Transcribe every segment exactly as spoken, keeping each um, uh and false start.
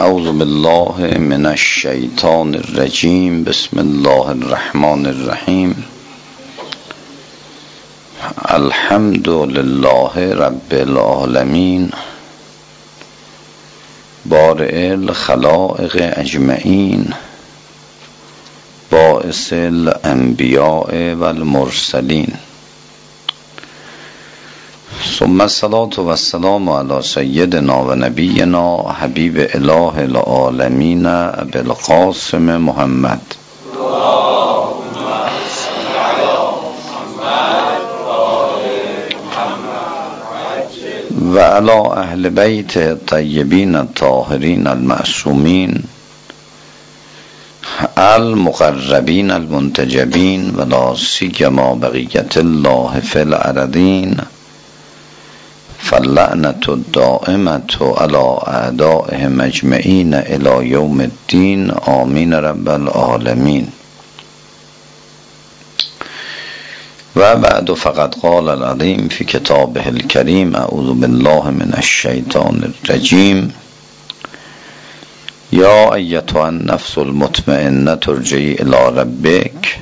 اعوذ بالله من الشیطان الرجیم. بسم الله الرحمن الرحیم. الحمد لله رب العالمین بارئ الخلائق اجمعین باعث الانبیاء والمرسلین. ثم الصلاة والسلام علی سیدنا و نبینا حبیب اله العالمین ابی القاسم محمد و علی اهل بیت الطیبین الطاهرین المعصومین المقربین المنتجبین و لا سیما بقیت الله فی الارضین فاللعنة الدائمة على اعدائهم اجمعین الی یوم الدین. آمین رب العالمین. و بعد فقد قال العظیم فی کتابه الکریم اعوذ بالله من الشیطان الرجیم. یا ایتها النفس المطمئنة ارجعی الی ربک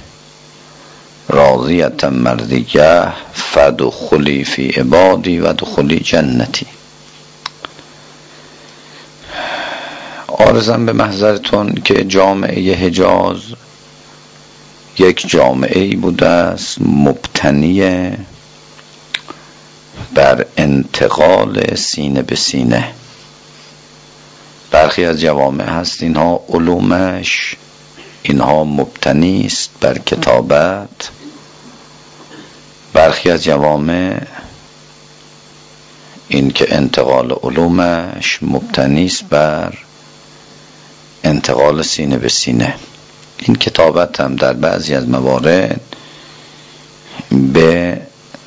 راضیة مرضیة فادخلی فی عبادی و ادخلی جنتی. عارضم به محضرتون که جامعه حجاز یک جامعه بوده است مبتنی بر انتقال سینه به سینه. برخی از جوامع هست اینها علومش اینها مبتنی است بر کتابت، برخی از جوامع این که انتقال علومش مبتنی است بر انتقال سینه به سینه. این کتابت هم در بعضی از موارد به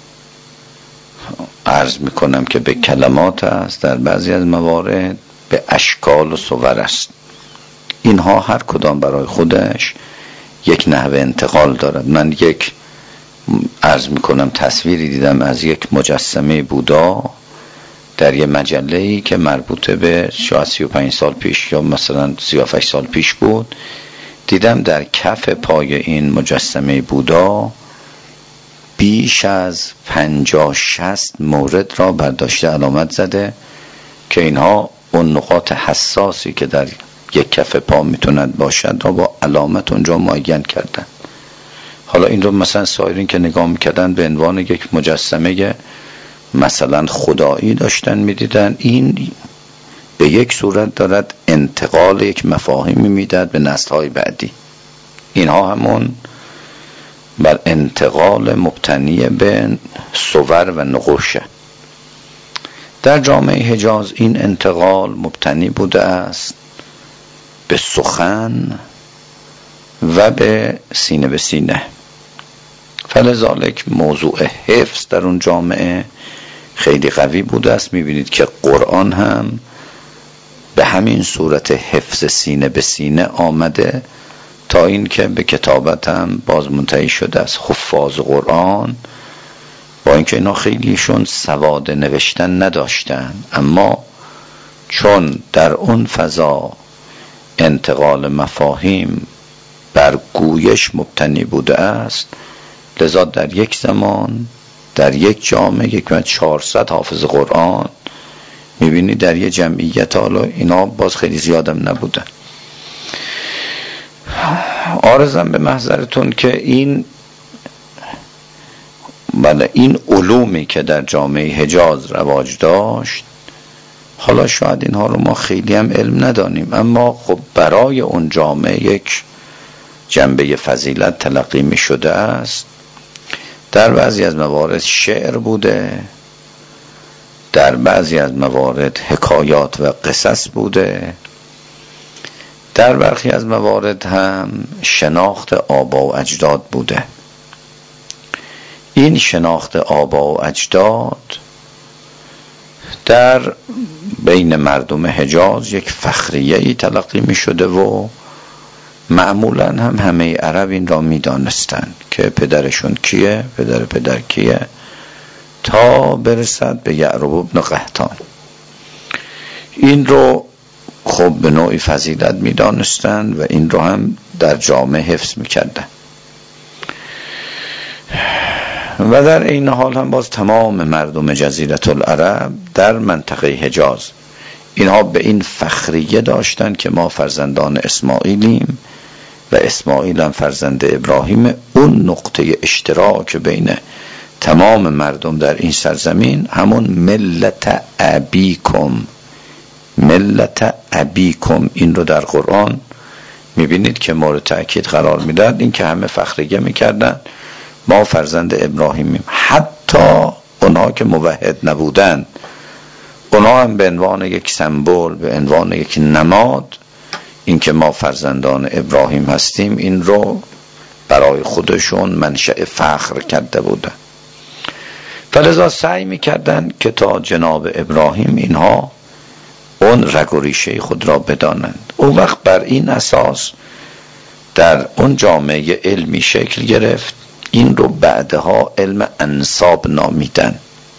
عرض میکنم که به کلمات است، در بعضی از موارد به اشکال و صور است. اینها هر کدام برای خودش یک نحوه انتقال دارد. من یک عرض میکنم تصویری دیدم از یک مجسمه بودا در یک مجله‌ای که مربوط به شاید سی و پنج سال پیش یا مثلا سی و هشت سال پیش بود. دیدم در کف پای این مجسمه بودا بیش از پنجاه شصت مورد را برداشته علامت زده که اینها اون نقاط حساسی که در یک کف پا میتوند باشد را با علامت اونجا معین کردن. حالا این رو مثلا سایرین که نگاه میکردن به عنوان یک مجسمه مثلا خدایی داشتن میدیدن. این به یک صورت دارد انتقال یک مفاهیمی میداد به نسل‌های بعدی. اینها همون بر انتقال مبتنی به صور و نقوشه. در جامعه حجاز این انتقال مبتنی بوده است به سخن و به سینه به سینه. فلذالک موضوع حفظ در اون جامعه خیلی قوی بوده است. میبینید که قرآن هم به همین صورت حفظ سینه به سینه آمده تا این که به کتابت هم باز منتهی شده است. حفاظ قرآن با اینکه اینا خیلیشون سواد نوشتن نداشتن، اما چون در اون فضا انتقال مفاهیم بر گویش مبتنی بوده است، لذا در یک زمان در یک جامعه یک من چهارصد حافظ قرآن میبینی در یک جمعیت. حالا اینا باز خیلی زیادم نبودن. عارضم به محضرتون که این بله این علومی که در جامعه حجاز رواج داشت، حالا شاید اینها رو ما خیلی هم علم ندانیم، اما خب برای اون جامعه یک جنبه فضیلت تلقی می شده است. در بعضی از موارد شعر بوده، در بعضی از موارد حکایات و قصص بوده، در برخی از موارد هم شناخت آبا و اجداد بوده. این شناخت آبا و اجداد در بین مردم حجاز یک فخریه‌ای تلقی می شده و معمولا هم همه عرب این را می دانستن که پدرشون کیه، پدر پدر کیه، تا برسد به یعرب ابن قحطان. این رو خب به نوعی فضیلت می دانستند و این رو هم در جامعه حفظ می کردن. و در این حال هم باز تمام مردم جزیره العرب در منطقه حجاز اینها به این فخریه داشتن که ما فرزندان اسماعیلیم و اسماعیل هم فرزند ابراهیم. اون نقطه اشتراک بین تمام مردم در این سرزمین همون ملت ابیکم، ملت ابیکم، این رو در قرآن میبینید که مورد تأکید قرار میداد. این که همه فخریه میکردن ما فرزند ابراهیمیم، حتی اونها که موحد نبودن، اونها هم به عنوان یک سمبل، به عنوان یک نماد این که ما فرزندان ابراهیم هستیم، این رو برای خودشون منشأ فخر کرده بودن. فلذا سعی میکردن که تا جناب ابراهیم اینها اون رگ و ریشه خود را بدانند. اون وقت بر این اساس در اون جامعه علمی شکل گرفت. این رو بعدها علم انساب نامیدن.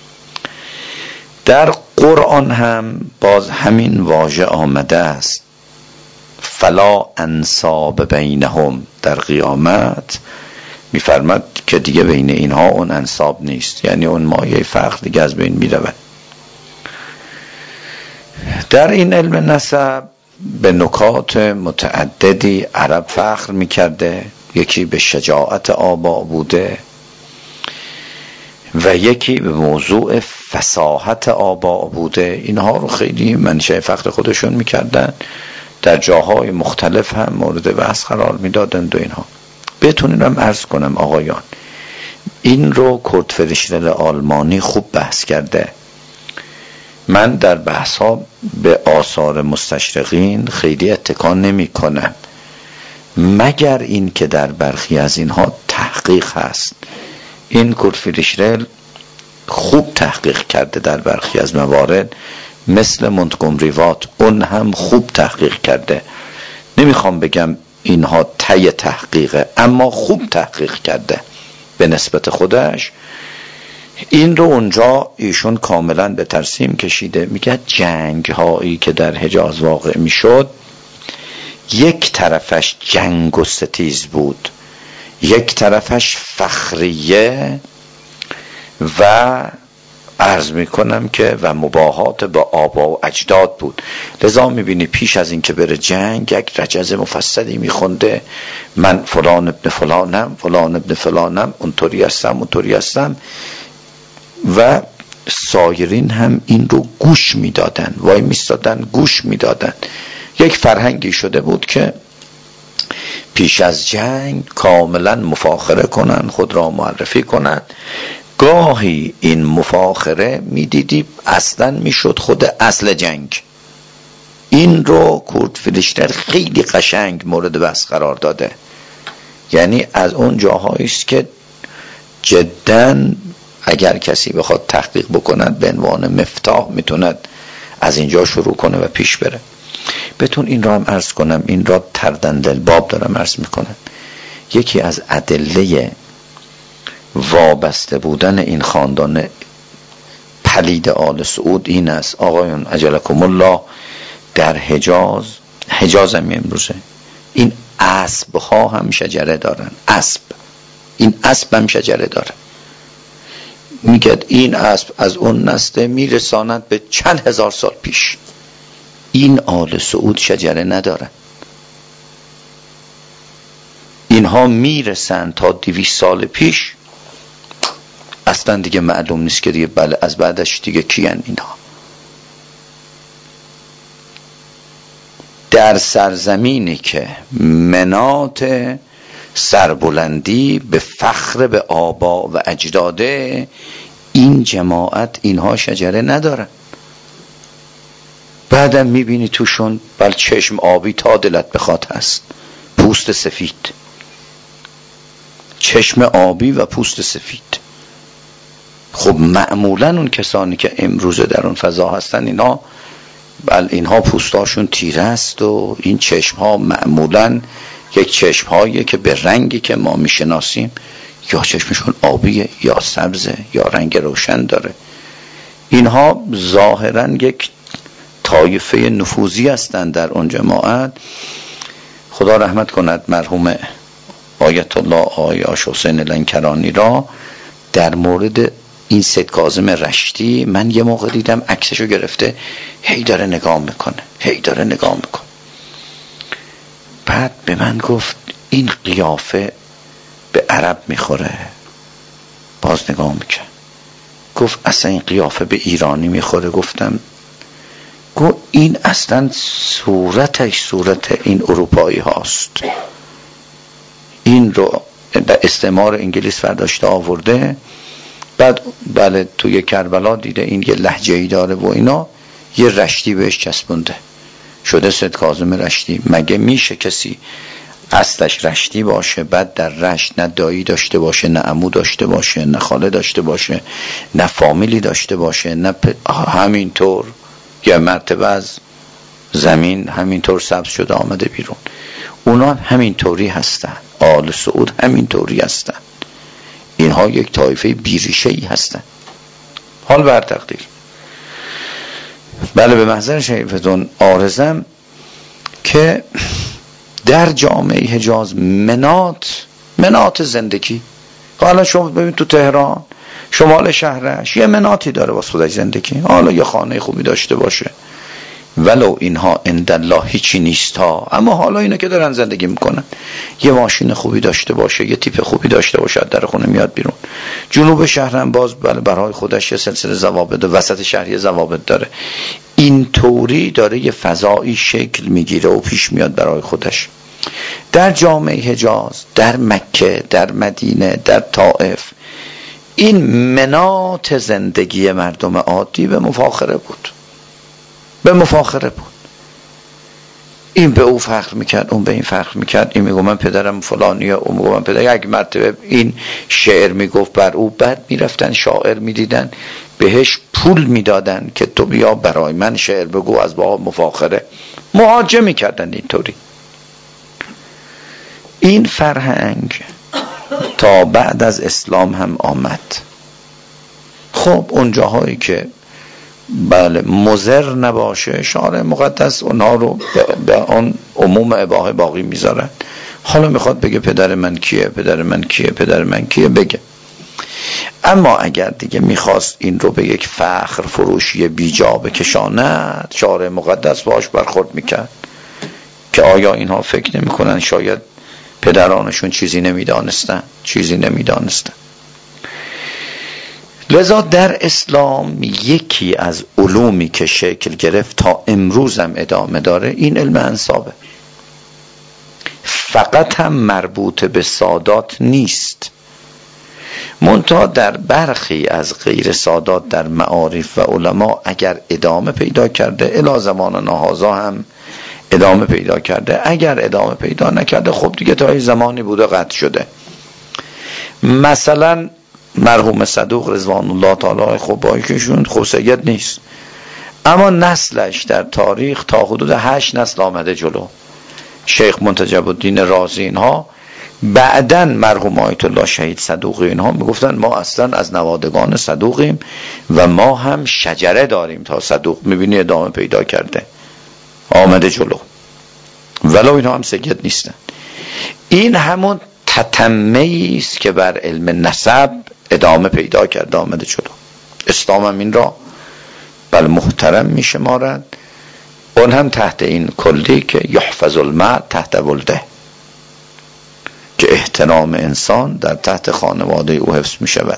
در قرآن هم باز همین واژه آمده است، فلا انساب بینهم. در قیامت میفرماد که دیگه بین اینها اون انساب نیست، یعنی اون مایه فخر دیگه از بین میرود. در این علم نسب به نکات متعددی عرب فخر میکرده. یکی به شجاعت آبا بوده و یکی به موضوع فصاحت آبا بوده. اینها رو خیلی منشأ فخر خودشون میکردن، در جاهای مختلف هم مورد بحث قرار میدادند. و اینها بتونیم عرض کنم آقایان، این رو کورت فریشتل آلمانی خوب بحث کرده. من در بحث ها به آثار مستشرقین خیلی اتکا نمی کنم، مگر این که در برخی از اینها تحقیق هست. این کورت فریشتل خوب تحقیق کرده در برخی از موارد، مثل مونتگومری وات اون هم خوب تحقیق کرده. نمیخوام بگم اینها تی تحقیقه، اما خوب تحقیق کرده به نسبت خودش. این رو اونجا ایشون کاملا به ترسیم کشیده. میگه جنگ هایی که در حجاز واقع میشد، یک طرفش جنگ و ستیز بود، یک طرفش فخریه و عرض میکنم که و مباهات با آبا و اجداد بود. لذا میبینی پیش از این که بره جنگ یک رجز مفصلی میخونده، من فلان ابن فلانم، فلان ابن فلانم، اونطوری هستم، اونطوری هستم. و سایرین هم این رو گوش میدادن، وای میستادن گوش میدادن. یک فرهنگی شده بود که پیش از جنگ کاملا مفاخره کنن، خود را معرفی کنن. گاهی این مفاخره میدیدی اصلا میشد خود اصل جنگ. این رو کورت فریشتل خیلی قشنگ مورد بحث قرار داده. یعنی از اون جاهایی است که جداً اگر کسی بخواد تحقیق بکند به عنوان مفتاح میتوند از اینجا شروع کنه و پیش بره. بهتون این را هم عرض کنم، این را تردند الباب دارم عرض میکنم. یکی از ادله وابسته بودن این خاندان پلید آل سعود این است، آقایون اجلکم الله، در حجاز، حجاز هم امروزه این اسب ها هم شجره دارن. اسب، این اسب هم شجره داره. میگه این اسب از اون نسته میرساند به چند هزار سال پیش. این آل سعود شجره ندارن، اینها میرسن تا دویست سال پیش، اصلا دیگه معلوم نیست که دیگه بله از بعدش دیگه کیان اینها. در سرزمینی که مناط سربلندی به فخر به آبا و اجداده، این جماعت اینها شجره ندارن. بعدم میبینی توشون بل چشم آبی تا دلت بخواد هست، پوست سفید، چشم آبی و پوست سفید. خب معمولا اون کسانی که امروزه در اون فضا هستن اینا بل اینها پوستاشون تیره است و این چشم ها معمولا یک چشم هایی که به رنگی که ما میشناسیم یا چشمشون آبیه یا سبزه یا رنگ روشن داره. اینها ظاهرا یک طایفه نفوذی هستند در اون جماعت. خدا رحمت کند مرحوم آیت الله آقای آش حسین لنکرانی را در مورد این سید کاظم رشتی من یه موقع دیدم عکسشو گرفته، هی داره نگاه میکنه هی داره نگاه میکنه. بعد به من گفت این قیافه به عرب میخوره. باز نگاه میکنه، گفت اصلا این قیافه به ایرانی میخوره. گفتم گفت این اصلا صورتش صورت این اروپایی هاست، این رو در استعمار انگلیس فرداشته آورده. بعد بله توی کربلا دیده این یه لهجه‌ای داره و اینا، یه رشتی بهش چسبونده شده سید کاظم رشتی. مگه میشه کسی اصلش رشتی باشه بعد در رشت نه دایی داشته باشه، نه عمو داشته باشه، نه خاله داشته باشه، نه فامیلی داشته باشه، نه پ... همینطور یه مرتبه از زمین همینطور سبز شده آمده بیرون. اونا هم همینطوری هستن، آل سعود همینطوری هستن. اینها یک طایفه بیریشه‌ای هستن. حال بر تقدیر. بله به محضر شریفتون عارضم که در جامعه حجاز منات منات زندگی، حالا شما ببین تو تهران شمال شهرش یه مناتی داره واسه خودش زندگی، حالا یه خانه خوبی داشته باشه ولو اینها عندالله هیچی نیست ها، اما حالا اینا که دارن زندگی میکنن یه ماشین خوبی داشته باشه، یه تیپ خوبی داشته باشه، در خونه میاد بیرون. جنوب شهرم باز بله برای خودش یه سلسله ضوابط، وسط شهر یه ضوابط داره. این طوری داره یه فضایی شکل میگیره و پیش میاد برای خودش. در جامعه حجاز، در مکه، در مدینه، در طائف این منات زندگی مردم عادی به مفاخره بود، به مفاخره بود. این به او فخر میکرد، اون به این فخر میکرد. این میگو من پدرم فلانیه، اون میگو من پدرم. یک مرتبه این شعر میگفت بر او، بعد میرفتن شاعر میدیدن بهش پول میدادن که تو بیا برای من شعر بگو از با مفاخره. مهاجه میکردن اینطوری. این فرهنگ تا بعد از اسلام هم آمد. خب اون جاهایی که بله مضر نباشه شارع مقدس اونها رو به آن عموم اباحه باقی میذارن. حالا میخواد بگه پدر من کیه، پدر من کیه، پدر من کیه بگه. اما اگر دیگه میخواست این رو به یک فخر فروشی بیجا بکشاند، شارع مقدس باش برخورد میکرد که آیا اینها فکر نمیکنن شاید پدرانشون چیزی نمیدانستن، چیزی نمیدانستن. لذا در اسلام یکی از علومی که شکل گرفت تا امروز هم ادامه داره این علم انسابه. فقط هم مربوط به سادات نیست، منتها در برخی از غیر سادات در معارف و علما اگر ادامه پیدا کرده، الی زمان هذا هم ادامه پیدا کرده. اگر ادامه پیدا نکرده خب دیگه تا زمانی بوده قطع شده. مثلا مرحوم صدوق رضوان الله تعالی خب با ایشون خب سید نیست، اما نسلش در تاریخ تا حدود هشت نسل آمده جلو. شیخ منتجب الدین رازی اینها بعدن مرحوم آیت الله شهید صدوقی اینها میگفتن ما اصلا از نوادگان صدوقیم و ما هم شجره داریم تا صدوق. میبینی ادامه پیدا کرده، آمده جلو، ولو اینها هم سید نیستن. این همون تتمه‌ای است که بر علم نسب ادامه پیدا کرده، آمده جلو. اسلام هم این را بل محترم می شمارد، اون هم تحت این کلی که یحفظ المرء تحت ولده، که احترام انسان در تحت خانواده او حفظ می شود.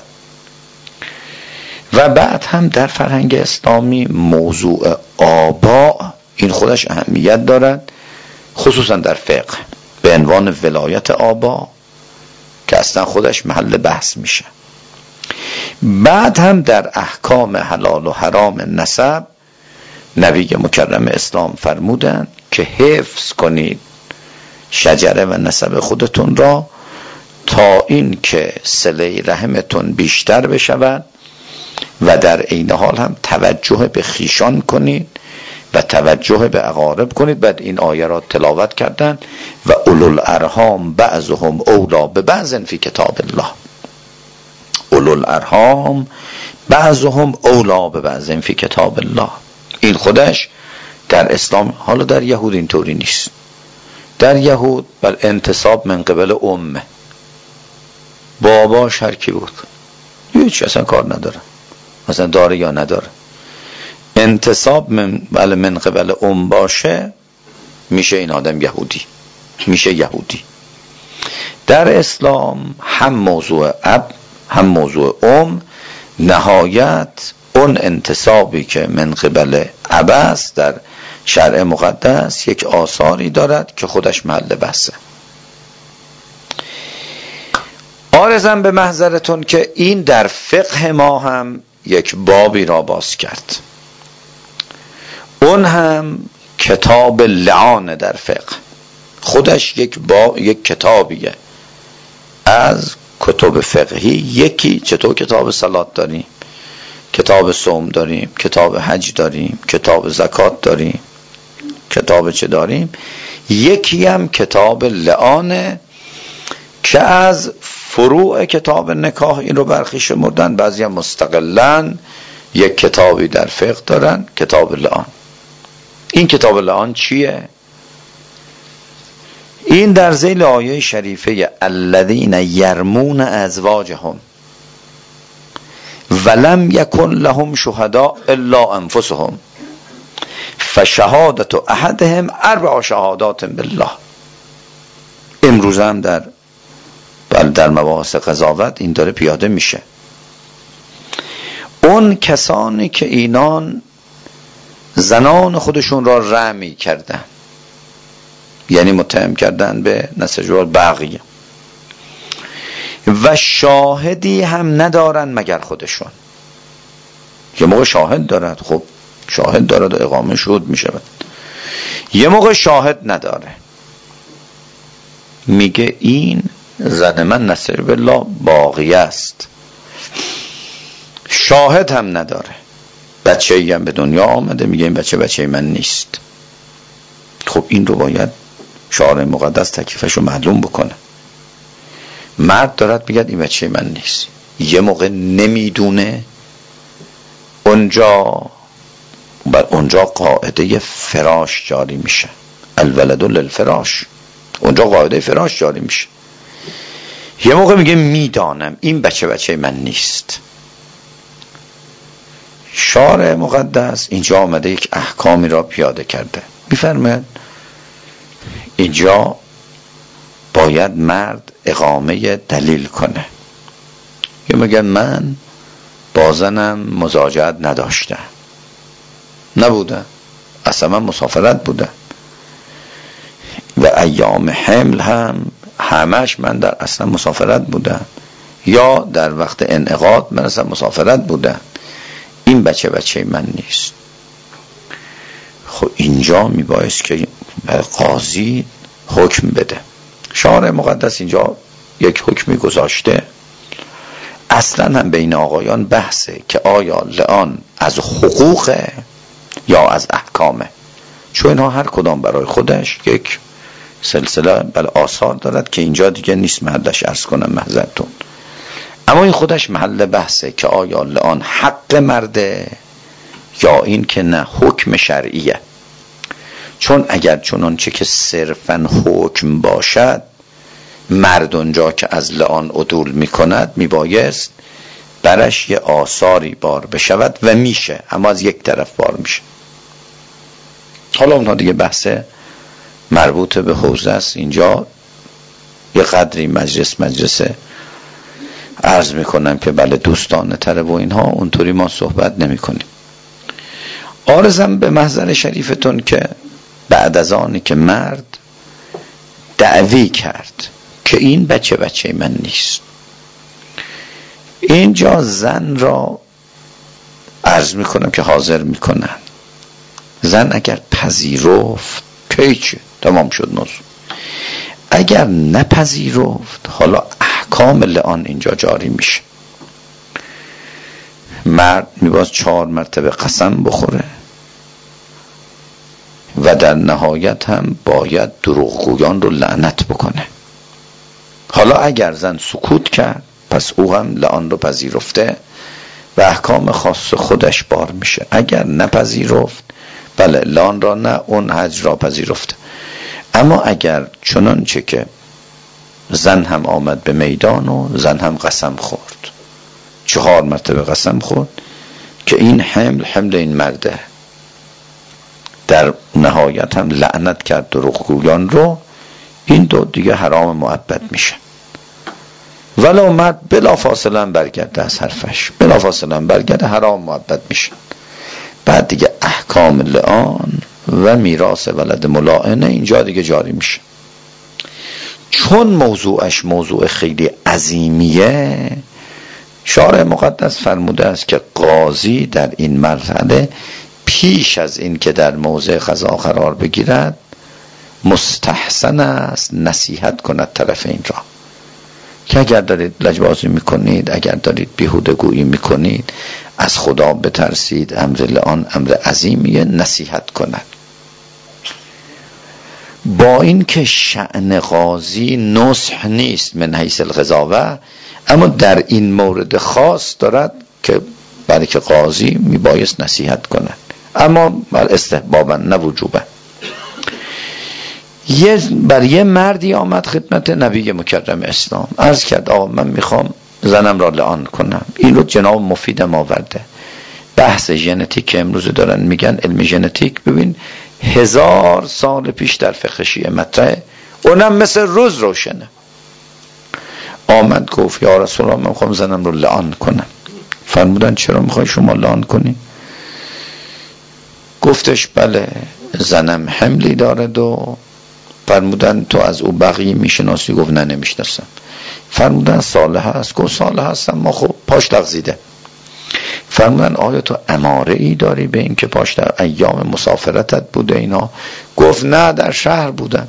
و بعد هم در فرهنگ اسلامی موضوع آبا این خودش اهمیت دارد، خصوصا در فقه به عنوان ولایت آبا که اصلا خودش محل بحث میشه. بعد هم در احکام حلال و حرام نسب نبی مکرم اسلام فرمودند که حفظ کنید شجره و نسب خودتون را تا این که صله رحمتون بیشتر بشود و در عین حال هم توجه به خیشان کنید و توجه به اقارب کنید. بعد این آیه را تلاوت کردن و اولو الارحام بعضهم اولا ببعض فی کتاب الله. اولو الارحام بعضهم اولا ببعض فی کتاب الله، این خودش در اسلام. حالا در یهود اینطوری نیست. در یهود بل انتصاب من قبل امه، باباش هر کی بود هیچ اصلا کار نداره، مثلا داره یا نداره. انتصاب من بل من قبل ام باشه میشه این آدم یهودی، میشه یهودی. در اسلام هم موضوع اب هم موضوع ام، نهایت اون انتصابی که من قبل اب است در شرع مقدس یک آثاری دارد که خودش محل بحثه. عارضم به محضرتون که این در فقه ما هم یک بابی را باز کرد، اون هم کتاب لعان در فقه. خودش یک با یک کتابیه از کتب فقهی. یکی چطور کتاب صلات داریم، کتاب صوم داریم، کتاب حج داریم، کتاب زکات داریم، کتاب چه داریم، یکی هم کتاب لعانه که از فروع کتاب نکاح این رو برخی شمردن، بعضی هم مستقلاً یک کتابی در فقه دارن، کتاب لعان. این کتاب لعان چیه؟ این در ذیل آیه شریفه الذین یرمون ازواجهم ولم یکن لهم شهداء الا انفسهم فشهادت احدهم اربع شهادات بالله. امروز هم در بل در مباحث قضاوت این داره پیاده میشه. اون کسانی که اینان زنان خودشون را رمی کردن، یعنی متهم کردن به نسجوار بقیه، و شاهدی هم ندارن مگر خودشون. یه موقع شاهد دارد، خب شاهد دارد و اقامه شهود میشه، یه موقع شاهد نداره. میگه این زن من نصر بالله باقی است، شاهد هم نداره، بچه ای هم به دنیا آمده، میگه این بچه بچه من نیست. خب این رو باید شارع مقدس تکلیفش رو معلوم بکنه. مرد دارد میگه این بچه من نیست، یه موقع نمیدونه، اونجا بر اونجا قاعده فراش جاری میشه، الولد للفراش، اونجا قاعده فراش جاری میشه. یه موقع میگه میدانم این بچه بچه من نیست. شارع مقدس اینجا آمده یک احکامی را پیاده کرده، میفرماید اینجا باید مرد اقامه دلیل کنه. یا میگن من با زنم مزاجرت نداشتم، نبودم، اصلا من مسافرت بودم، و ایام حمل هم همش من در اصلا مسافرت بودم، یا در وقت انعقاد من اصلا مسافرت بودم، این بچه بچه من نیست. خب اینجا میبایست که قاضی حکم بده. شارع مقدس اینجا یک حکمی گذاشته. اصلا هم بین آقایان بحثه که آیا لعان از حقوقه یا از احکامه، چون اینها هر کدام برای خودش یک سلسله بل آثار دارد که اینجا دیگه نیست محلش عرض کنم محضرتون. اما این خودش محل بحثه که آیا لعان حق مرده یا این که نه حکم شرعیه. چون اگر چنانچه که صرفاً حکم باشد، مرد اونجا که از لعان عدول میکند میبایست برش یه آثاری بار بشود و میشه، اما از یک طرف بار میشه. حالا اونها دیگه بحث مربوط به حوزه است. اینجا یه قدری مجلس مجلسه عرض میکنم که بله دوستانه تره و اینها، اونطوری ما صحبت نمی کنیم. عارضم به محضر شریفتون که بعد از آنی که مرد دعوی کرد که این بچه بچه من نیست، اینجا زن را عرض میکنم که حاضر میکنن. زن اگر پذیرفت که چه تمام شد موضوع. اگر نپذیرفت حالا احکام لعان اینجا جاری میشه. مرد میباز چهار مرتبه قسم بخوره و در نهایت هم باید دروغگویان رو لعنت بکنه. حالا اگر زن سکوت کرد پس او هم لعان رو پذیرفته و احکام خاص خودش بار میشه. اگر نپذیرفت بله لان را نه، اون حج را پذیرفته. اما اگر چنانچه که زن هم آمد به میدان و زن هم قسم خورد، چهار مرتبه قسم خورد که این حمل حمل این مرده، در نهایت هم لعنت کرد دروغگویان رو، این دو دیگه حرام مؤبد میشه. ولو مرد بلا فاصله برگرده از حرفش، بلا فاصله برگرده، حرام مؤبد میشه. بعد دیگه احکام لعان و میراث ولد ملاعنه اینجا دیگه جاری میشه. چون موضوعش موضوع خیلی عظیمیه، شارع مقدس فرموده است که قاضی در این مرحله پیش از این که در موضع قضا قرار بگیرد مستحسن است نصیحت کند طرف این را که اگر دارید لجبازی میکنید، اگر دارید بیهوده گویی میکنید، از خدا بترسید، امر لعان امر عظیمیه، نصیحت کند. با این که شأن قاضی نصح نیست من حیث القضاوه، اما در این مورد خاص دارد که برای که قاضی میبایست نصیحت کند، اما بر استحبابا نه وجوبا. یه بر یه مردی آمد خدمت نبی مکرم اسلام، عرض کرد آقا من میخوام زنم را لعان کنم. این رو جناب مفیدم آورده. بحث ژنتیک که امروز دارن میگن علم ژنتیک، ببین هزار سال پیش در فقه شیعه مطرحه، اونم مثل روز روشنه. آمد گفت یا رسول الله من میخوام زنم رو لعان کنم. فرمودن چرا میخوای شما لعان کنی؟ گفتش بله زنم حملی دارد. و فرمودن تو از او بقیه میشناسی؟ گفت نه نمیشناسم. فرمودن صالح است؟ گفت صالح هستم، ما خب پاش لغزیده. فرمودن آیا تو اماره ای داری به این که پاش در ایام مسافرتت بوده اینا؟ گفت نه در شهر بودن.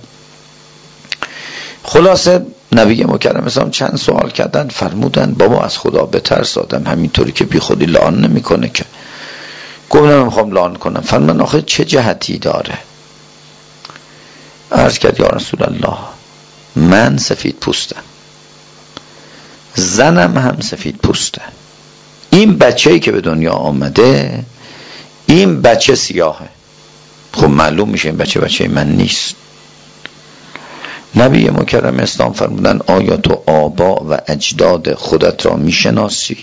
خلاصه نبی مکرم اسلام چند سوال کردن، فرمودن بابا از خدا بترس، آدم همینطوری که بی خودی لعان نمیکنه که. گفت من میخوام لعان کنم. فرمودن آخه چه جهتی داره؟ عرض کرد یا رسول الله من سفید پوستم، زنم هم سفید پوسته، این بچه‌ای که به دنیا آمده این بچه سیاهه، خب معلوم میشه این بچه بچه من نیست. نبی مکرم اسلام فرمودن آیا تو آبا و اجداد خودت را میشناسی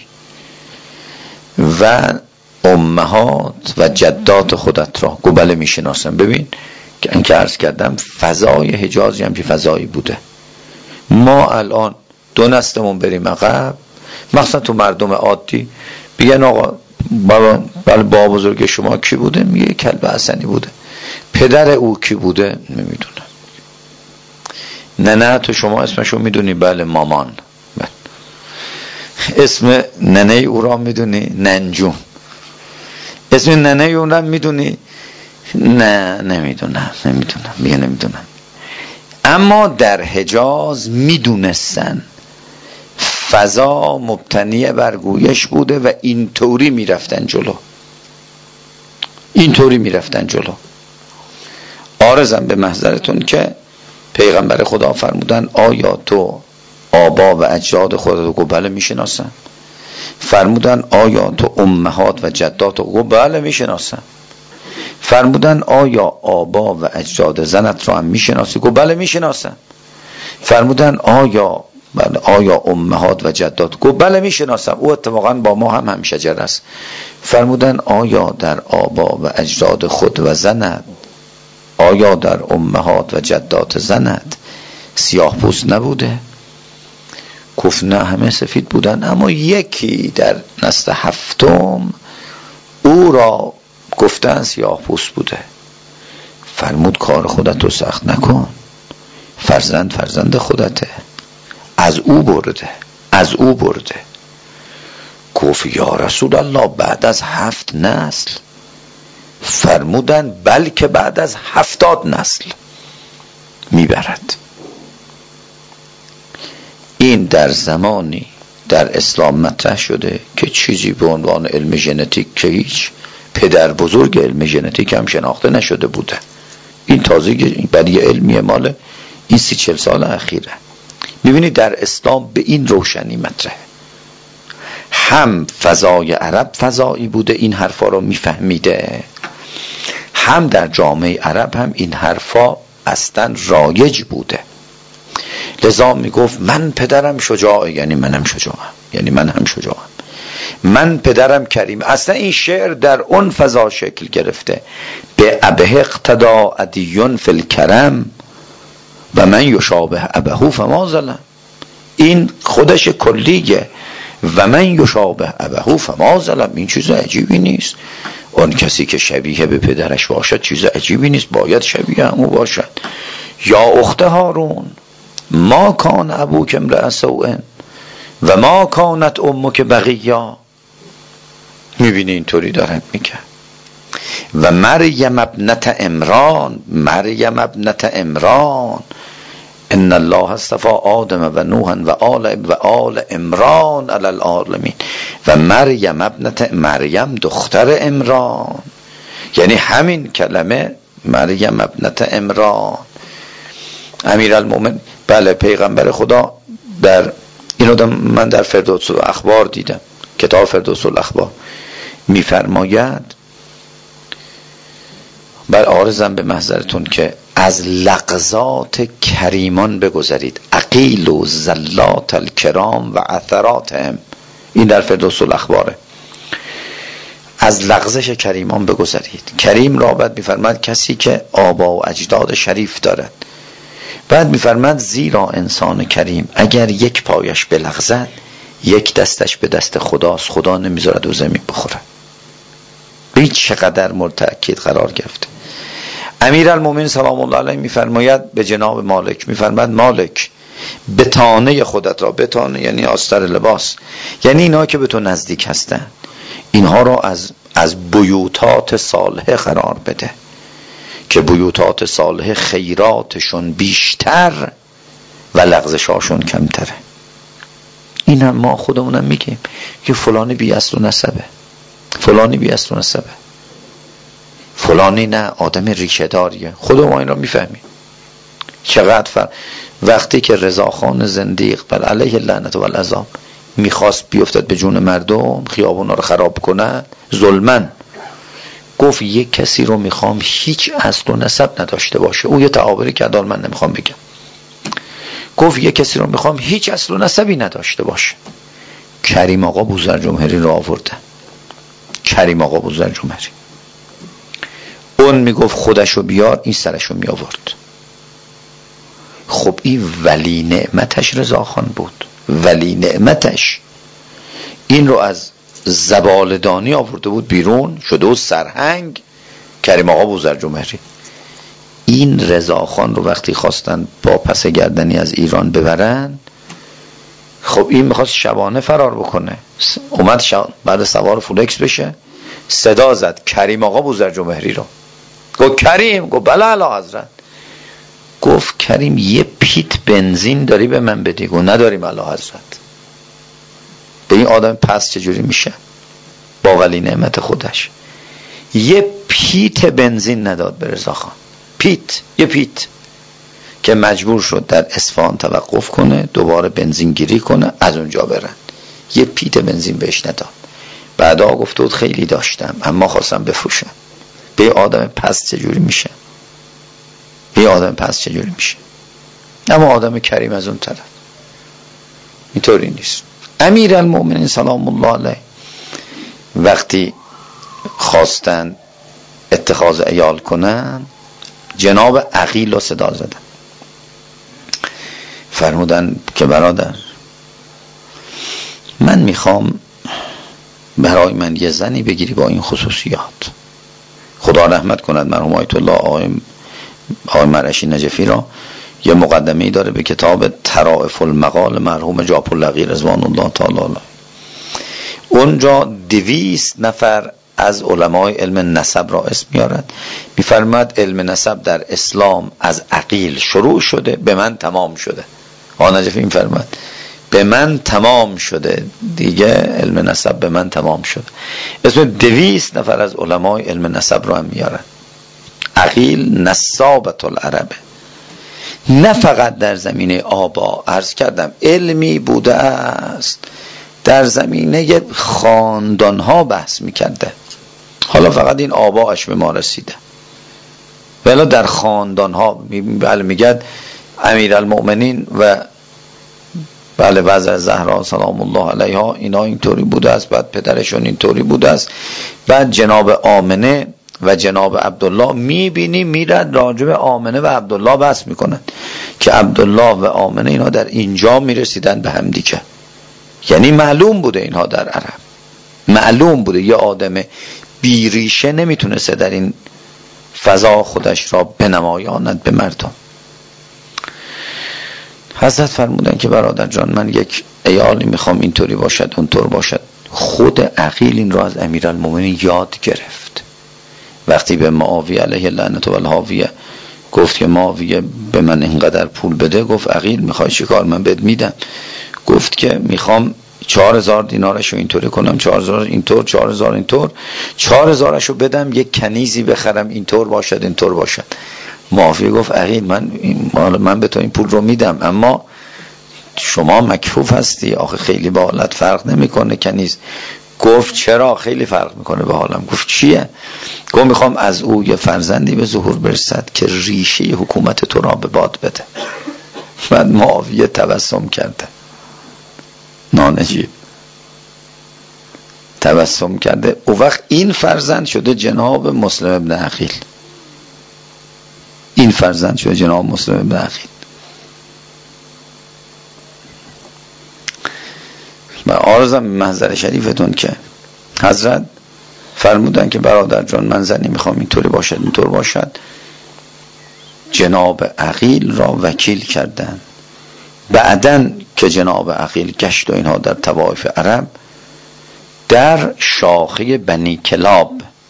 و امهات و جدات خودت را؟ گفت بله میشناسم. ببین که اینکه عرض کردم فضای حجازی هم که فضایی بوده. ما الان دو نسلمون بریم عقب، مثلا تو مردم عادی بگن آقا بله بابا بزرگ شما کی بوده؟ میگه کلب حسنی بوده. پدر او کی بوده؟ نمیدونم. نه نه تو شما اسمشو میدونی؟ بله مامان. بله. اسم ننه او را میدونی؟ ننجون. اسم ننه اون را میدونی؟ نه نمیدونم نمیدونم میگه نمیدونم. اما در حجاز میدونستن فضا مبتنی بر گویش بوده و اینطوری میرفتن جلو، اینطوری میرفتن جلو. عارضم به محضرتون که پیغمبر خدا فرمودن آیا تو آبا و اجداد خودت رو؟ گفت بله میشناسم. فرمودن آیا تو امهات و جدات رو؟ گفت بله میشناسم. فرمودن آیا آبا و اجداد زنت رو هم میشناسی؟ گفت بله میشناسم. فرمودن آیا بله آیا امهات و جدات؟ گفت بله میشناسم، او اتفاقا با ما هم همشجر است. فرمودن آیا در آبا و اجداد خود و زنت، آیا در امهات و جدات زنت سیاه پوست نبوده؟ گفت نه همه سفید بودن، اما یکی در نسل هفتم او را گفتن سیاه پوست بوده. فرمود کار خودت رو سخت نکن، فرزند فرزند خودته، از او برده از او برده. گفت یا رسول الله بعد از هفت نسل؟ فرمودن بلکه بعد از هفتاد نسل میبرد. این در زمانی در اسلام مطرح شده که چیزی به عنوان علم ژنتیک که هیچ پدر بزرگ علم ژنتیک هم شناخته نشده بوده. این تازگی برای علمی مال این سی چل سال اخیره. میبینید در اسلام به این روشنی مطرحه. هم فضای عرب فضایی بوده، این حرفا رو میفهمیده، هم در جامعه عرب هم این حرفا اصلا رایج بوده. لذا میگفت من پدرم شجاعه، یعنی منم شجاعم، یعنی من هم شجاعم. من پدرم کریم. اصلا این شعر در اون فضا شکل گرفته. به ابه اقتدا عدیون فی الکرم و من یشابه ابهو فما ظلم. این خودش کلیه. و من یشابه ابهو فما ظلم. این چیز عجیبی نیست. اون کسی که شبیه به پدرش باشد چیز عجیبی نیست، باید شبیه همو باشد. یا اخت هارون ما کان ابوک امرأ سوء و ما کانت امک بغیا. میبینی اینطوری دارن میگن. و مریم ابنت عمران، مریم ابنت عمران ان الله اصطفى آدم و نوحا و آل و آل عمران علی العالمین. و مریم ابنت، مریم دختر عمران، یعنی همین کلمه مریم ابنت عمران. امیرالمومنین، بله، پیغمبر خدا در اینو من در فردوس الاخبار دیدم، کتاب فردوس الاخبار میفرماید، بر عارضم به محضرتون که از لغزات کریمان بگذرید، عقیل و زلات الکرام و اثراتهم. این در فردوس الاخباره. از لغزش کریمان بگذرید. کریم را بعد میفرماید کسی که آبا و اجداد شریف دارد. بعد میفرماید زیرا انسان کریم اگر یک پایش بلغزد یک دستش به دست خداست، خدا نمیذارد او زمین بخوره. این چقدر مورد تأکید قرار گرفته. امیرالمومنین سلام الله علیه میفرماید به جناب مالک، میفرماید مالک بتانه خودت را، بتانه یعنی آستر لباس، یعنی اینا که به تو نزدیک هستن، اینها را از از بیوتات صالحه قرار بده که بیوتات صالحه خیراتشون بیشتر و لغزشاشون کمتره. این هم ما خودمونم میگیم که فلانی بی اصل و نسبه، فلانی بی اصل و نسبه، فلانی نه آدم ریشه داریه. خود ما این را میفهمیم. چقدر فر... وقتی که رضاخان زندیق بر علیه لعنت و العذاب میخواست بیفتد به جون مردم، خیابونا رو خراب کنه ظلمن، گفت یک کسی رو میخوام هیچ اصل و نسب نداشته باشه. او یه تعابیری کرد من نمیخوام بگم. گفت یک کسی رو میخوام هیچ اصل و نسبی نداشته باشه. کریم آقا بوزرجمهری رو آورده. کریم آقا بوزرجمهری اون میگفت خودشو بیار، این سرشو می آورد. خب این ولی نعمتش رضاخان بود، ولی نعمتش این رو از زبالدانی آورده بود بیرون، شده و سرهنگ. کریم آقا بوزرجمهری این رضاخان رو وقتی خواستن با پس گردنی از ایران ببرن، خب این میخواست شبانه فرار بکنه، اومد شب... بعد سوار فولکس بشه، صدا زد کریم آقا بوزرجمهری رو. گفت کریم؟ گفت بله اعلی حضرت. گفت کریم یه پیت بنزین داری به من بدی؟ گفت نداریم اعلی حضرت. به این آدم پس چجوری میشه با ولی نعمت خودش؟ یه پیت بنزین نداد به رضاخان، پیت، یه پیت، که مجبور شد در اصفهان توقف کنه، دوباره بنزین گیری کنه، از اونجا برن. یه پیت بنزین بهش نداد. بعدا گفت بود خیلی داشتم اما خواستم بفروشم. به آدم پس چجوری میشه؟ به آدم پس چجوری میشه؟ اما آدم کریم از اون طرف اینطوری نیست. امیرالمومنین سلام الله علیه وقتی خواستن اتخاذ عیال کنن، جناب عقیل رو صدا زدن، فرمودن که برادر من میخوام برای من یه زنی بگیری با این خصوصیات. خدا رحمت کند مرحوم آیت الله آقای آقای مرعشی نجفی را یه مقدمه‌ای داره به کتاب طرائف المقال مرحوم جاپورلقی رضوان الله تعالی علیه. اونجا دویست نفر از علمای علم نسب را اسم میارد. میفرماد علم نسب در اسلام از عقیل شروع شده، به من تمام شده. آقا نجفی میفرماد به من تمام شده، دیگه علم نسب به من تمام شده. اسم دویست نفر از علمای علم نسب را هم میارد. عقیل نسابت العربه. نه فقط در زمینه آبا، عرض کردم علمی بوده است در زمینه خاندان ها بحث میکرده. حالا فقط این آباش به ما رسیده. ولی در خاندان ها بله میگه امیرالمؤمنین و بله وزر زهرا سلام الله علیها اینا اینطوری بوده است، بعد پدرشون اینطوری بوده است، بعد جناب آمنه و جناب عبدالله میبینی میرد راجب آمنه و عبدالله بحث میکنن که عبدالله و آمنه اینا در اینجا میرسیدن به هم دیگه. یعنی معلوم بوده اینها در عرب، معلوم بوده یه آدم بیریشه نمیتونسته در این فضا خودش را بنمایاند به مردم. حضرت فرمودن که برادر جان من یک عیالی میخوام اینطوری باشد اونطور باشد. خود عقیل این را از امیرالمومنین یاد گرفت. وقتی به معاویه علیه لعنت و الحاویه گفت که معاویه به من اینقدر پول بده، گفت عقیل میخوای چیکار؟ من بهت میدم. گفت که میخوام چهار هزار دینارشو اینطوری کنم، چهار هزار اینطور، چهار هزار اینطور، چهار هزارشو بدم یک کنیزی بخرم اینطور باشد اینطور باشد. معاویه گفت عقیل من من به تو این پول رو میدم، اما شما مکفوف هستی، آخه خیلی به حالت فرق نمیکنه کنیز. گفت چرا؟ خیلی فرق میکنه به حالم. گفت چیه؟ گفت میخوام از او یه فرزندی به ظهور برسد که ریشه حکومت تو را به باد بده. بعد معاویه تبسم کرده، نانجیب تبسم کرده. او وقت این فرزند شده جناب مسلم ابن عقیل، این فرزند شده جناب مسلم ابن عقیل. و عارضم به محضر شریفتون که حضرت فرمودن که برادر جان من زنی میخوام اینطوری باشد اینطور باشد. جناب عقیل را وکیل کردن. بعدن که جناب عقیل گشت و اینها در طوایف عرب، در شاخه بنی کلاب،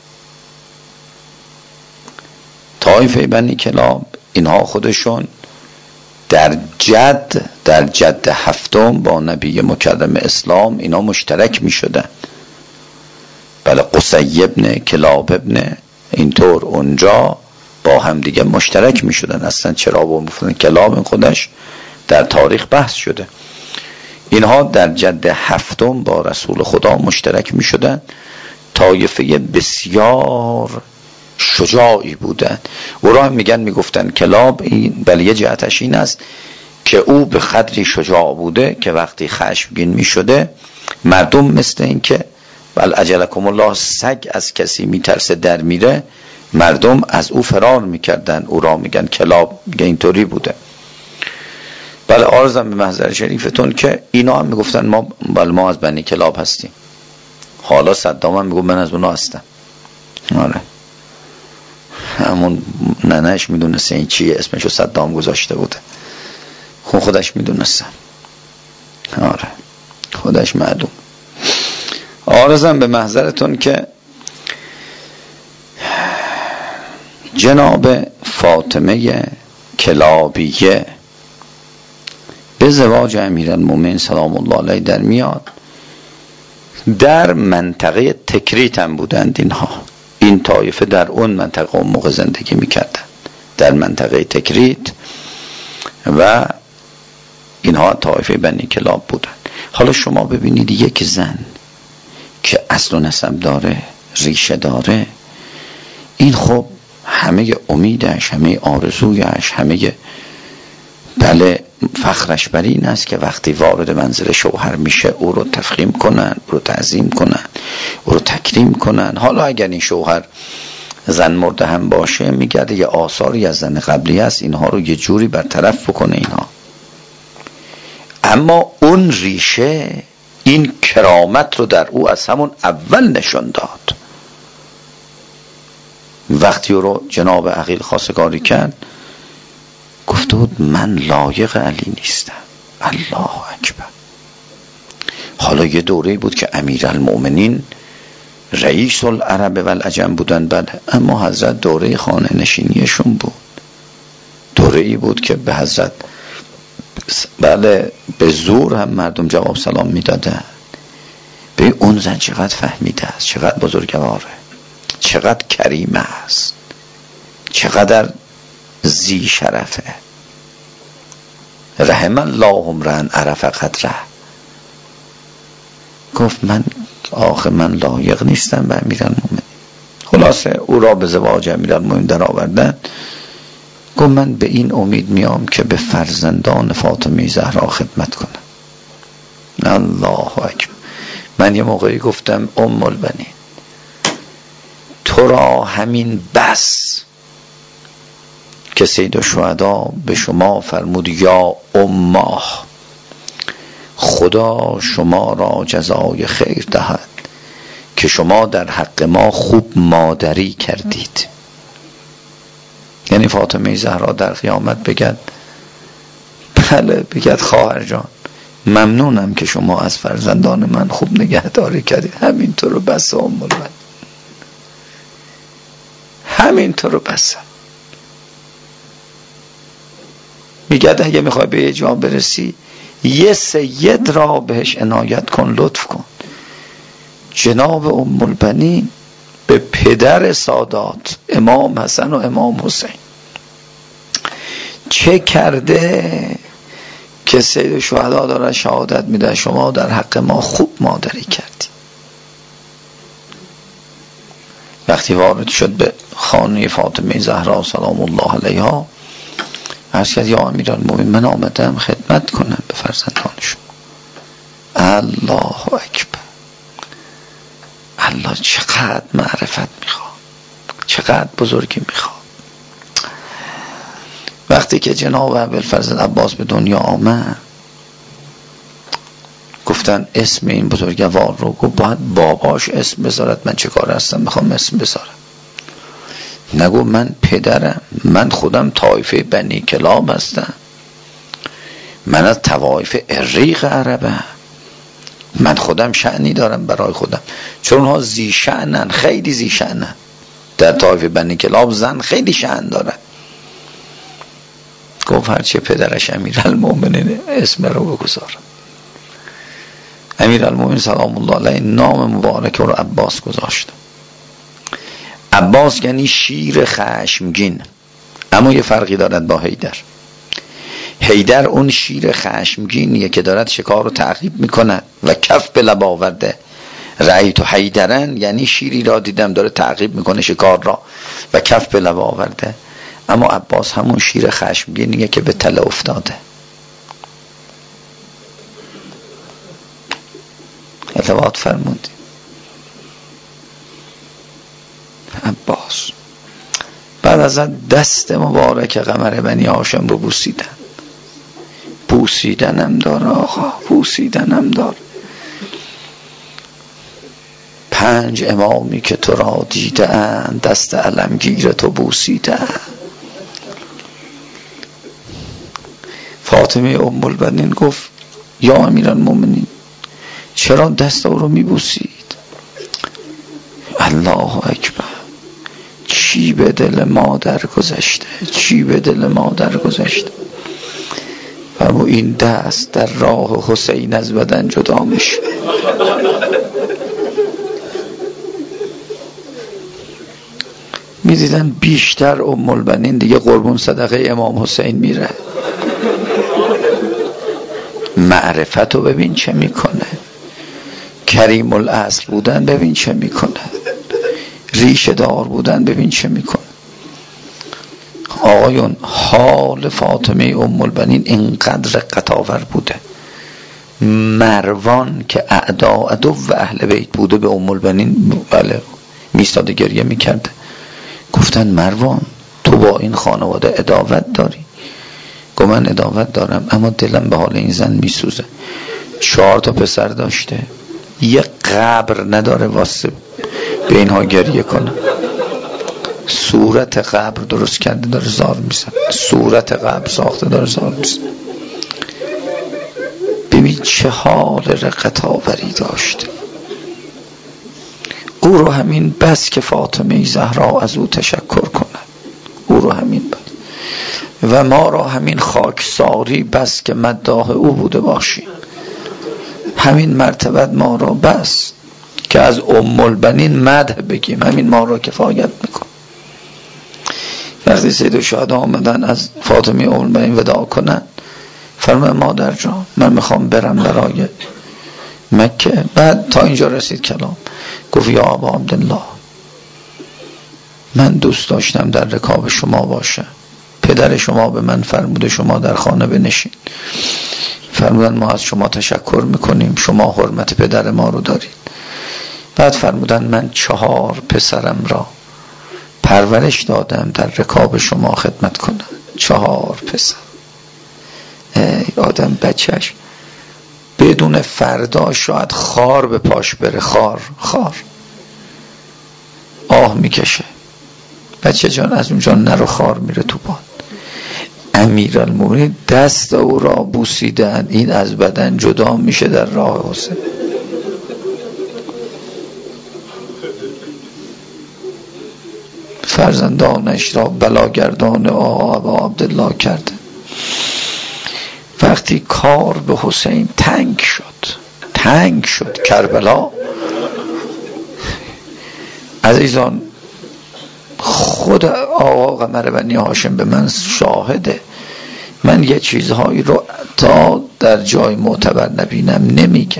طایفه بنی کلاب اینها خودشون در جد در جد هفتم با نبی مکرم اسلام اینا مشترک می شدن. بله قصی ابن کلاب ابن اینطور اونجا با هم دیگه مشترک می شدن. اصلا چرا با مفتن کلاب این خودش در تاریخ بحث شده. اینها در جد هفتم با رسول خدا مشترک می شدن. طایفه بسیار شجاعی بودن. او را هم میگن میگفتن کلاب. این بله یه جهتش این است که او به قدری شجاع بوده که وقتی خشمگین میشده مردم مثل این که بل اجلکم الله سگ از کسی میترسه در میره، مردم از او فرار میکردن. او را میگن کلاب. میگن اینطوری بوده. بله عرضم به محضر شریفتون که اینا هم میگفتن ما بله ما از بنی کلاب هستیم. حالا صدام هم میگو من از اونا هستم. آره همون ننهش میدونسته این چیه، اسمشو صدام گذاشته بوده. خون خودش میدونسته. آره خودش معلوم. عارضم به محضرتون که جناب فاطمه کلابیه به زواج امیرالمومنین سلام الله علیه در میاد. در منطقه تکریت هم بودند اینها. این طایفه در اون منطقه اون موقع زندگی میکردن، در منطقه تکریت، و اینها طایفه بنی کلاب بودن. حالا شما ببینید یک زن که اصل و نسب داره، ریشه داره، این خب همه امیدش، همه آرزویش، همه بله فخرش بر این است که وقتی وارد منزل شوهر میشه او رو تفخیم کنن، او رو تعظیم کنن، او رو تکریم کنن. حالا اگر این شوهر زن مرده هم باشه میگرده یه آثاری از زن قبلی است، اینها رو یه جوری برطرف بکنه اینها. اما اون ریشه این کرامت رو در او از همون اول نشون داد. وقتی او رو جناب عقیل خواستگاری کرد گفته بود من لایق علی نیستم. الله اکبر. حالا یه دوره بود که امیرالمؤمنین رئیس العرب و العجم بودن، بله، اما حضرت دوره خانه نشینیشون بود. دوره ای بود که به حضرت بله به زور هم مردم جواب سلام میدادن. به اون زن چقدر فهمیده است، چقدر بزرگواره، چقدر کریمه است، چقدر زی شرفه. رحم الله امرأ عرف قدره. گفت من آخه من لایق نیستم به امیرالمومنین. خلاصه او را به زواج امیرالمومنین در آوردن. گفت من به این امید میام که به فرزندان فاطمه زهرا خدمت کنم. الله اکبر. من یه موقعی گفتم ام البنین تو را همین بس که سید الشهدا به شما فرمود یا اماه، خدا شما را جزای خیر دهد که شما در حق ما خوب مادری کردید. یعنی فاطمه زهرا در قیامت بگد بله، بگد خواهر جان ممنونم که شما از فرزندان من خوب نگهداری کردید. همینطور رو بس ام البنین، همینطور رو بس. میگد اگه میخوای به یه جا برسی یه سید را بهش عنایت کن، لطف کن. جناب ام البنین به پدر سادات امام حسن و امام حسین چه کرده که سید شهدا داره شهادت میده شما در حق ما خوب مادری کردی. وقتی وارد شد به خانه فاطمه زهرا سلام الله علیها، عرض کرد یا امیرالمومنین من آمدم خدمت کنم به فرزندان شما. الله اکبر. الله چقدر معرفت میخواد، چقدر بزرگی میخواد. وقتی که جناب ابوالفضل عباس به دنیا آمد گفتن اسم این بزرگوار رو، گفت باید باباش اسم بذارد، من چه کار هستم میخوام اسم بذارم. نگو من پدرم، من خودم طایفه بنی کلاب هستم، من از طوایف اریق عربم، من خودم شأنی دارم برای خودم، چون اونها زی شأنن، خیلی زی شأنن. در طایفه بنی کلاب زن خیلی شأن دارن. گفت هرچه پدرش امیرالمومنین اسم رو بگذارم. امیرالمومنین سلام الله علیه نام مبارک رو عباس گذاشت. عباس یعنی شیر خشمگین، اما یه فرقی دارد با حیدر. حیدر اون شیر خشمگینیه که دارد شکار رو تعقیب میکنه و کف به لب آورده. رأیت حیدرن یعنی شیری را دیدم داره تعقیب میکنه شکار را و کف به لب آورده. اما عباس همون شیر خشمگینیه که به تله افتاده. التفات فرمودی عباس بعد از دست مبارک قمر بنی هاشم رو بوسیدن. بوسیدنم داره آقا، بوسیدنم داره. پنج امامی که تو را دیده اند دست علمگیر تو بوسیده. فاطمه ام البنین گفت یا امیرالمومنین چرا دست او رو میبوسید؟ الله اکبر. چی به دل مادر گذشته، چی به دل مادر گذشته. فرمود این دست در راه حسین از بدن جدا میشه. میدیدن بیشتر ام البنین دیگه قربون صدقه امام حسین میره. معرفت رو ببین چه میکنه، کریم الاصل بودن ببین چه میکنه، ریشه دار بودن ببین چه میکنه. آقایون حال فاطمه ام البنین اینقدر قطاور بوده. مروان که اعدا عدو و اهل بیت بوده به ام البنین بله میستاده گریه میکرده. گفتن مروان تو با این خانواده عداوت داری؟ گفت من عداوت دارم اما دلم به حال این زن میسوزه. چهار تا پسر داشته، یه قبر نداره واسه به اینها گریه کنه. صورت قبر درست کرده داره زار میزن، صورت قبر ساخته داره زار میزن. ببین چه حال رقت‌آوری داشت. او رو همین بس که فاطمه زهرا از او تشکر کنه، او رو همین بس و ما را همین خاکساری بس که مداح او بوده باشیم. همین مرتبت ما را بس که از ام البنین مدح بگیم، همین ما را کفایت میکن. وقتی سید الشهدا آمدن از فاطمه ام البنین وداع کنن فرمود مادر جان من میخوام برم برای مکه. بعد تا اینجا رسید کلام. گفت یا ابا عبدالله من دوست داشتم در رکاب شما باشم. پدر شما به من فرموده شما در خانه بنشین. فرمودن ما از شما تشکر میکنیم، شما حرمت پدر ما رو دارید. بعد فرمودن من چهار پسرم را پرورش دادم در رکاب شما خدمت کنم. چهار پسر. ای آدم بچهش بدون فردا شاید خار به پاش بره. خار خار آه میکشه. بچه جان از اونجا نرو، خار میره تو باد. امیرالمومنین دست او را بوسیدن، این از بدن جدا میشه در راه حسین. فرزندانش را بلاگردان آقا عبدالله کرده. وقتی کار به حسین تنگ شد تنگ شد کربلا، عزیزان خود آقا قمر بنی هاشم به من شاهده. من یه چیزهایی رو تا در جای معتبر نبینم نمیگم.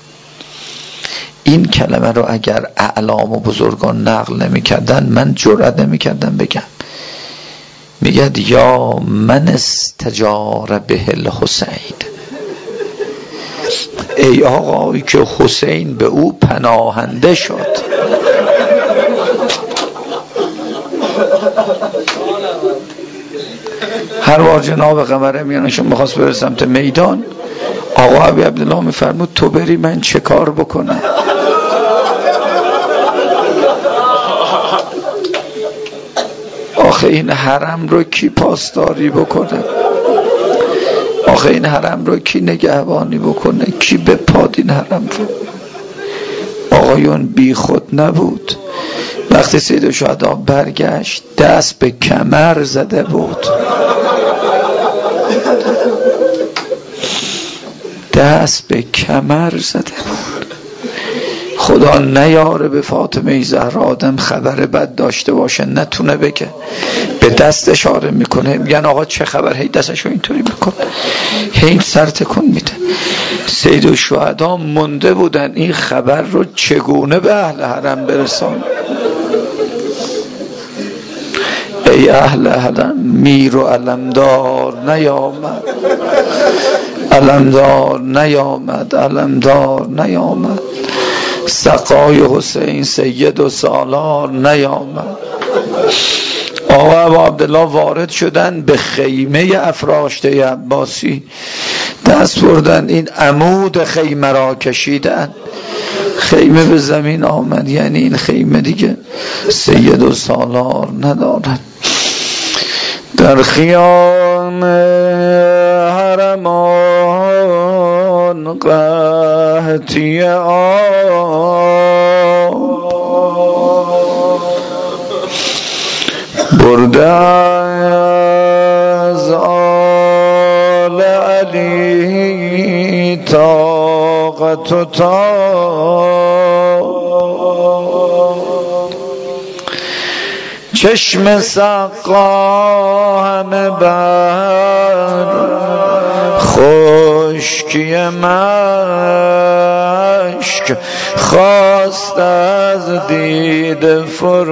این کلمه رو اگر اعلام و بزرگان نقل نمیکردن من جرئت نمیکردم بگم. میگه یا من استجار به الحسین، ای آقایی که حسین به او پناهنده شد. هر بار جناب قمر میانشون میخواست بره سمت میدان، آقا ابی عبدالله میفرمود تو بری من چه کار بکنم؟ آخه این حرم رو کی پاسداری بکنه؟ آخه این حرم رو کی نگهبانی بکنه؟ کی بپاد این حرم رو؟ آقایون بی خود نبود. وقتی سید الشهدا برگشت دست به کمر زده بود، دست به کمر زده بود. خدا نیاره به فاطمه زهرا آدم خبر بد داشته باشه نتونه بگه، به دست اشاره میکنه، میگن آقا چه خبر، هی دستشو اینطوری میکنه، هی سر تکون میده. سید الشهدا مونده بودن این خبر رو چگونه به اهل حرم برسان. ای اهل حرم میر و علمدار نیامد، علمدار نیامد، علمدار نیامد، سقای حسین سید و سالار نیامد. آقا ابا عبدالله وارد شدن به خیمه افراشته عباسی، دست بردن این عمود خیمه را کشیدن، خیمه به زمین آمد. یعنی این خیمه دیگه سید و سالار ندارد. در خیام حرمان قحطی آب برده از آل علی طاقت و تاب، چشم سقا همه بر خشکی مشک خواست از دید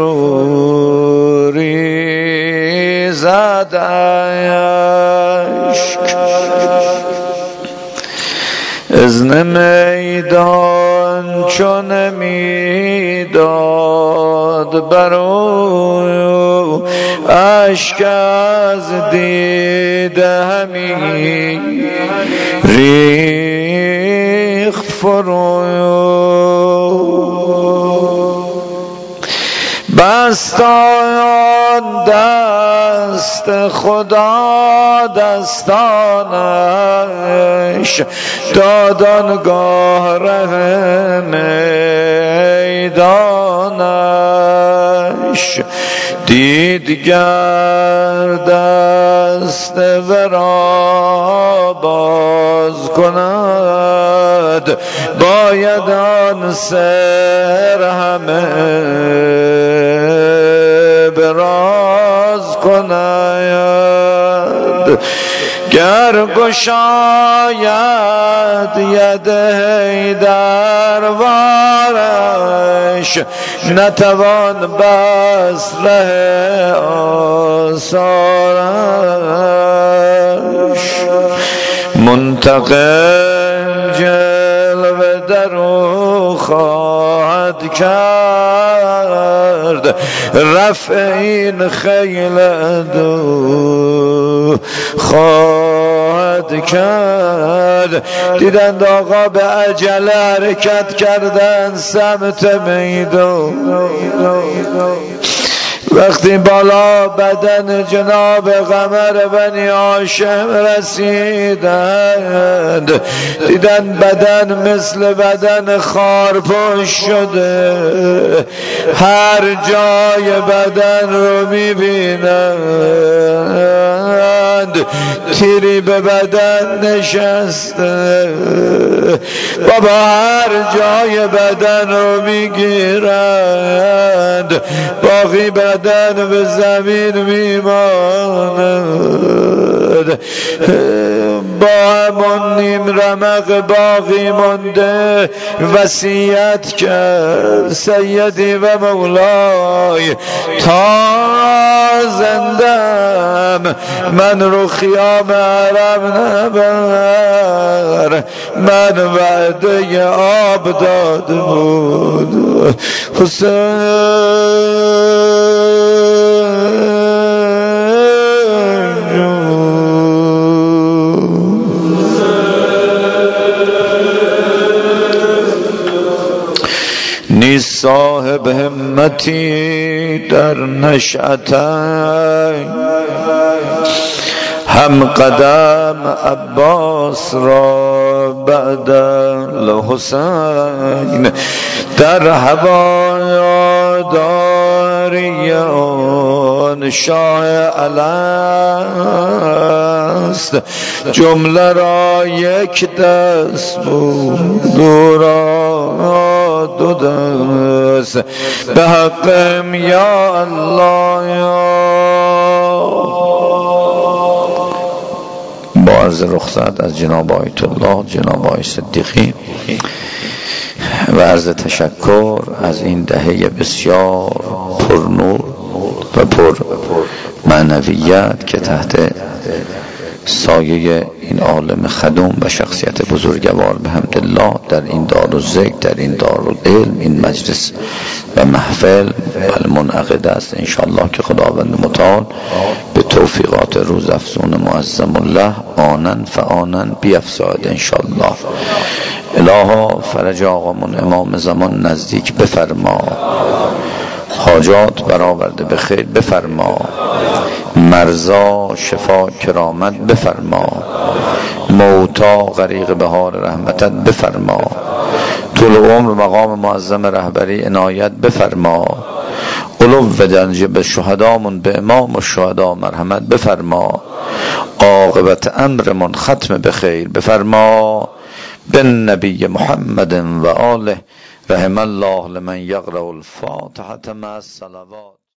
فروری زد اشک. اذن میدان چون میداد برو اشک از دید همی ریخت فرو. بستان دست خدا دستانش دادانگاه ره میدانش، دیدگر دست ورا باز کند باید آن سر همه براز کند. گر گشاید ید حیدر وارش نتوان بس ره آثارش منتقم جلوه در او خواهد کرد رفع این خیل دو خواهد کرد. دیدند آقا به عجله حرکت کردن سمت میدان. وقتی بالا بدن جناب قمر بنی هاشم رسیدند دیدن بدن مثل بدن خارپشت شده، هر جای بدن رو میبینند تیری به بدن نشسته. بابا هر جای بدن رو میگیرند باقی بدن به زمین میماند. با همون نیم رمق باقی مونده وصیت کرد سیدی و مولای تا زندم من رو خیام عرب نبر، من وعده آب داد بود حسین نیست صاحب همتی در نشأتین، هم قدم عباس را بعد الحسین در هواداری آن شاه الست جمله را یک دست بود دورا دو دست به حقم یا الله یا با عرض رخصت از جناب آیت الله جناب آقای صدیقی و عرض تشکر از این دهه بسیار پر نور و پر معنویت که تحت سایه این عالم خدوم و شخصیت بزرگوار به حمدالله در این دارالذکر در این دارالعلم این مجلس و محفل منعقد است. انشاءالله که خداوند متعال به توفیقات روز افزون معظم الله آنن فآنن بیفزاید انشاءالله. الها فرج آقامون امام زمان نزدیک بفرما، حاجات برآورده به خیر بفرما، مرزا شفا کرامت بفرما، موتا غریق بهار رحمتت بفرما، طول عمر مقام معظم رهبری عنایت بفرما، علو درجه به شهدامون به امام و شهدا مرحمت بفرما، عاقبت امرمون ختم به خیر بفرما. بن نبی محمد و آله رحم الله لمن یقرأ الفاتحة مع الصلوات.